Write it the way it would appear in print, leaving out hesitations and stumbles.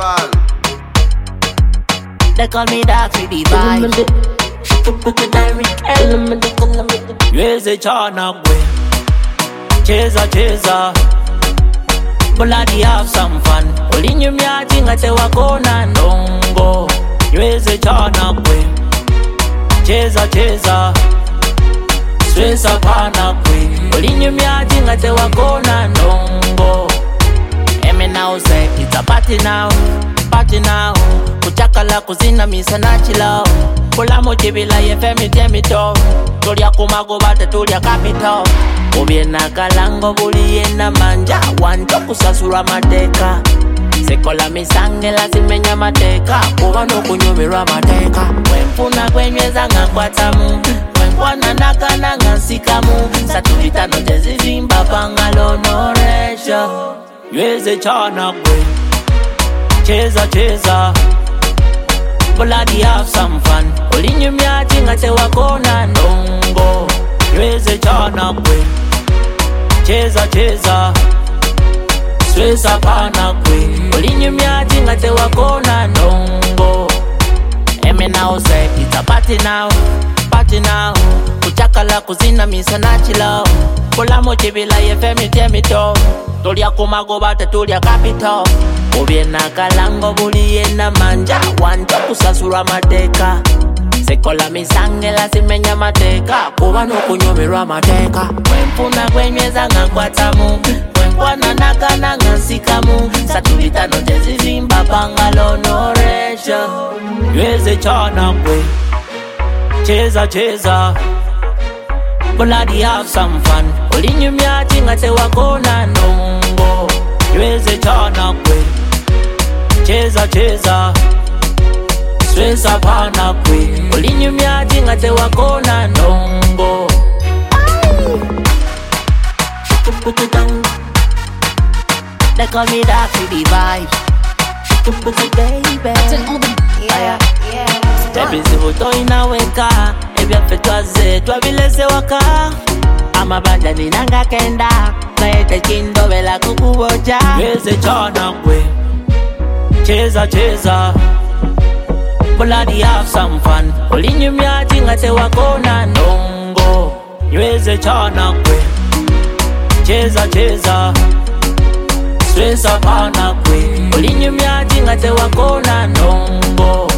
Carnival. They call me Dark with the vibe. Yeze chana gwe, cheza cheza, bloody have some fun. Olinyu myaji ngate wakona ndongo. Yeze chana gwe, cheza cheza, stress apana gwe. Olinyu myaji ngate wakona ndongo. Eme now say it's a party now, party now. Kuchakala kuzina misa na chilao. Kula mochibila ye femi temito. Tulia kumago bate tulia kapito. Ubiena kalango buli yena manja. Wancho kusasura mateka. Sekola misange la simenya mateka. Kuwano kunyumira mateka. Wempuna kwenyweza ngakwatamu. Wenkwana naka na ngansikamu. Satulita no tezizimba pangalo no resha. Yeze chana gwe, cheza cheza, bloody have some fun. Olinyu myaji ngate wakona ndongo. Yeze chana gwe, cheza cheza, stress apana gwe. Olinyu myaji ngate wakona ndongo. Eme now say it's a party now, party now. Kuchakala kuzina misa na chilao. Kula mochibila ye femi temito. Tulia kumago bate tulia kapito. Ubiena kalango buli yena manja. Wancho kusasura mateka. Sekola misange la simenya mateka. Kuwano kunyumira mateka. Wempuna kwenyweza ngakwatamu. Wenkwana naka na ngansikamu. Satulita no tezizimba pangalo no resha. Yeze chana gwe, cheza cheza, bloody have some fun. Olinyu myaji ngate wakona ndongo. Yeze chana gwe, cheza cheza, stress apana gwe. Olinyu myaji ngate wakona ndongo. They call me Dark with the vibe. Baby zibuto inaweka. Ebya fetwa ze twabileze waka. Amabanja ninanga kenda. Naete chindo vela kukuboja. Yeze chana gwe, cheza cheza, bloody have some fun. Olinyu myaji ngate wakona ndongo. Yeze chana gwe, cheza cheza, stress apana gwe. Olinyu myaji ngate wakona ndongo.